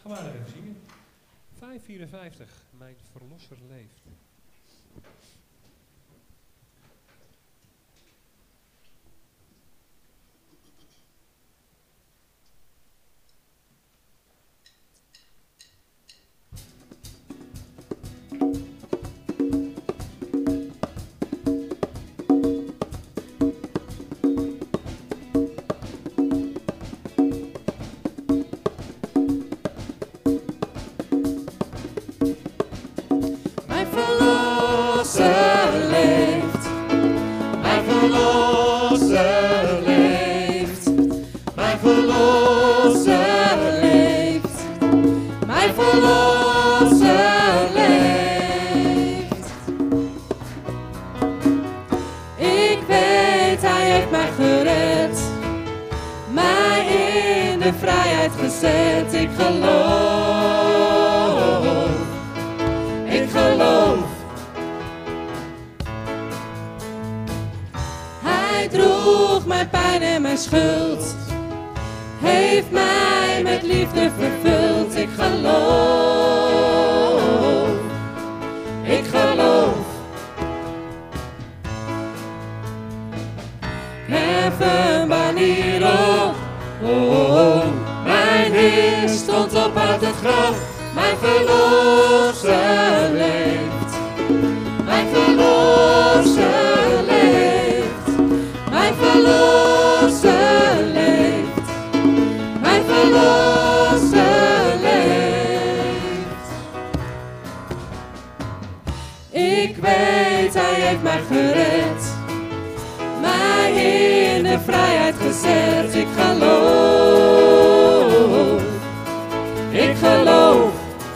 Gaan we even zingen. 554, mijn verlosser leeft. Gezet, ik geloof. Hij droeg mijn pijn en mijn schuld, heeft mij met liefde vervuld. Ik geloof, ik geloof. Hef een banier op, oh. Mijn Heer stond op uit het graf, mijn verlosser leeft. Mijn verlosser leeft. Mijn verlosser leeft. Mijn verlosser leeft. Ik weet, hij heeft mij gered, mij in de vrijheid gezet. Ik geloof. Ik geloof.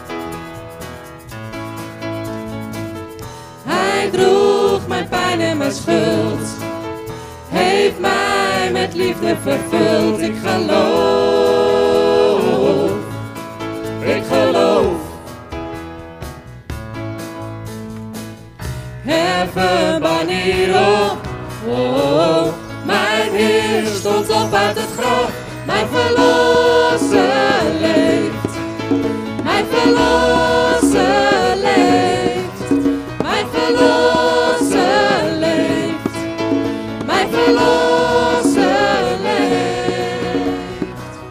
Hij droeg mijn pijn en mijn schuld, heeft mij met liefde vervuld. Ik geloof. Ik geloof. Hef een banier op, oh, mijn Heer stond op uit het graf, mijn verlosser leeft. Mijn verlosser leeft. Mijn verlosser leeft. Mijn verlosser leeft.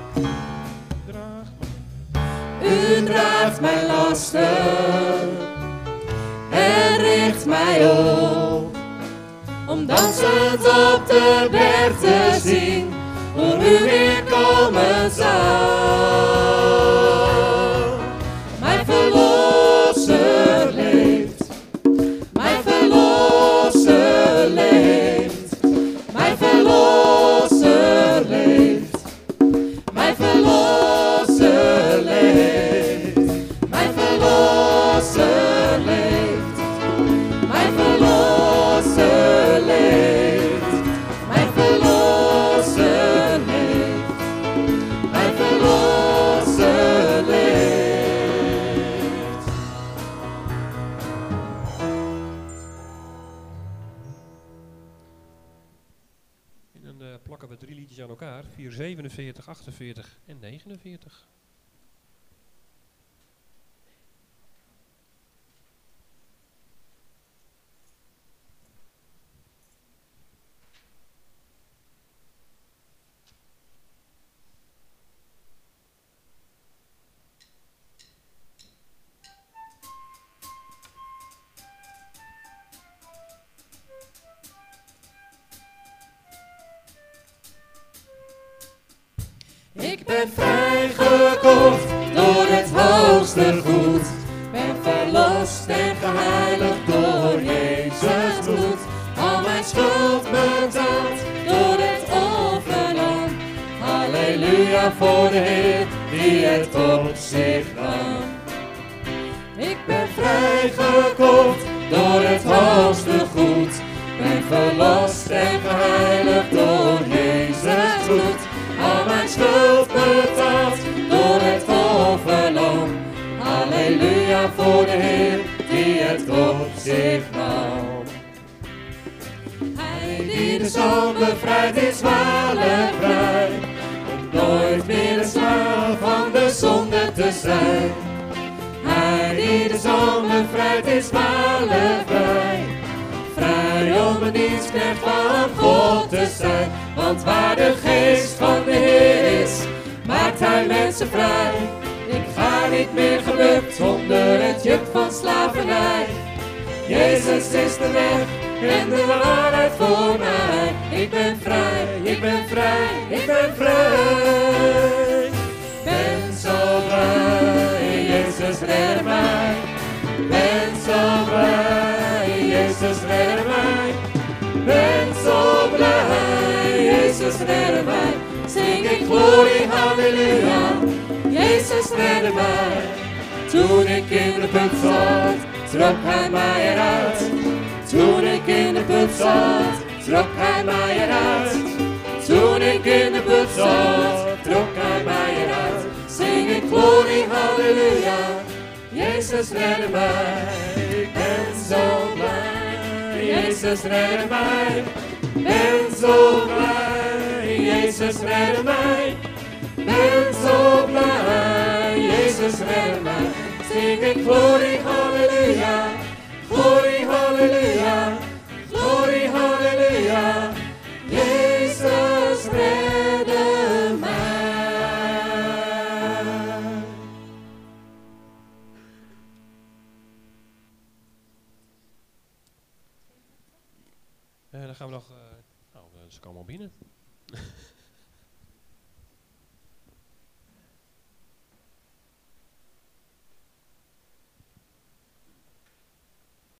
U draagt mijn lasten en richt mij op, om dansend op de berg te zien hoe u weer komen zal. Mijn verlosser leeft. Mijn verlosser leeft. Mijn verlosser leeft. Mijn verlosser leeft. Mijn verlosser leeft. Mijn verlosser leeft. Mijn verlosser leeft. Mijn verlosser leeft. En dan plakken we 3 liedjes aan elkaar. 4, 47, 48 en 49. Ik ben vrijgekocht door het hoogste goed. Ben verlost en geheiligd door Jezus bloed. Al mijn schuld betaald door het offerlam. Halleluja voor de Heer die het op zich nam. Ik ben vrijgekocht door het hoogste goed. Ben verlost en geheiligd door Jezus bloed. Al mijn schuld betaald door het offerlam. Halleluja voor de Heer die het op zich nam. Hij die de zoon bevrijdt is waarlijk vrij, om nooit meer een slaaf van de zonde te zijn. Hij die de zon bevrijdt is waarlijk vrij. Vrij om een dienstknecht van God te zijn. Want waar de geest van de Heer is, maakt hij mensen vrij. Ik ga niet meer gebukt onder het juk van slavernij. Jezus is de weg en de waarheid voor mij. Ik ben vrij, ik ben vrij, ik ben vrij. Ben zo blij, Jezus red mij. Ben zo blij, Jezus red mij. Ben zo blij, Jezus red mij. Zing ik glorie, halleluja. Jezus redde mij. Toen ik in de put zat, trok hij mij eruit. Toen ik in de put zat, trok hij mij eruit. Toen ik in de put zat, trok hij mij eruit. Zing ik glorie, halleluja. Jezus redde mij. Ik ben zo blij. Jezus redde mij. Ben zo blij. Jezus redde mij. Ben zo blij, Jezus red mij. Zing ik glorie, halleluja, glorie, halleluja, glorie, halleluja. Jezus redde mij. Dan gaan we nog... ze komen al binnen.